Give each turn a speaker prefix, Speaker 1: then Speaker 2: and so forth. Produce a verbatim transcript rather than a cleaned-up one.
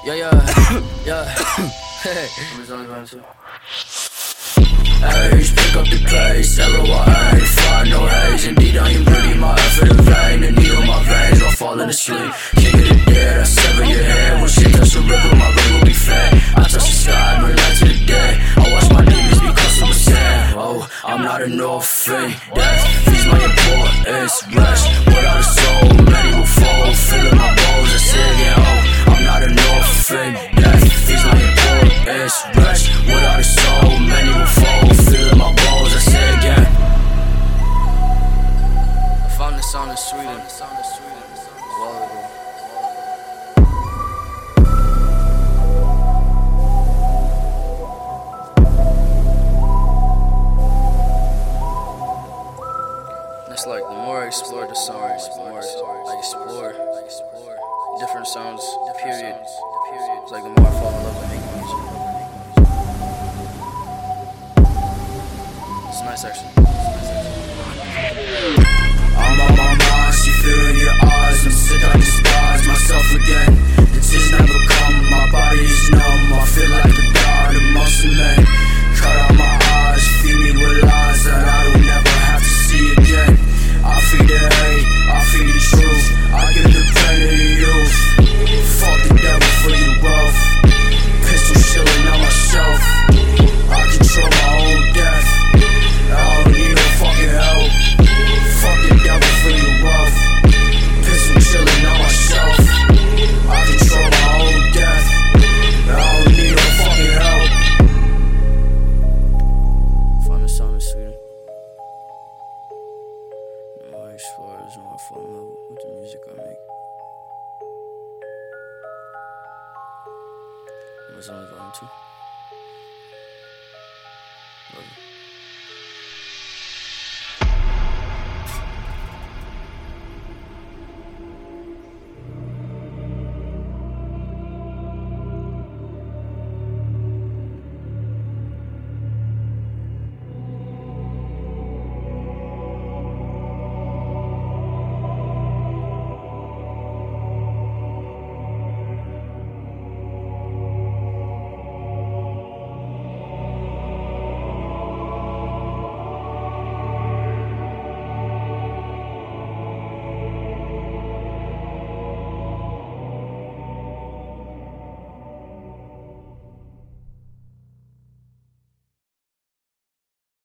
Speaker 1: Yeah, yeah, yeah. Hey. Age, pick up the pace, L O I A, find no haze. Indeed, I am breathing my effort in vain. The needle in my veins while falling asleep. King of the dead, I sever your head. When shit touch the river, my brain will be fed. I touch the sky, burn light to the day. I watch my demons be custom with sand. Oh, I'm not an orphan. Death feeds my importance. Rest without a soul, many will fall. Filling my bones, I say again, oh, I'm not an orphan. Death feeds my importance. Rest without a soul, many will fall. Filling my bones, I say again. I found this song in Sweden a while ago. It's like the more I explore the song, the more I explore different sounds, period. It's like the more I fall in love with making music. It's nice actually. I'm on my mind, she feel in your eyes. I'm sick, I despise myself again. The tears never come, my body is numb. I feel like a god amongst the men. Cut out my eyes, feed me with lies that I will never have to see again. I feed the hate, I feed the truth. I give the pain to the youth. Fuck the devil for your wealth. Pistol chilling on my shelf. I control my own death. I don't need no fucking help. Fuck the devil for your wealth. Pistol chilling on my shelf. I control my own death. I don't need no fucking help. Find the sound in Sweden. The more I explore, the more I fall in love with the music I make. It was only volume two. Love you.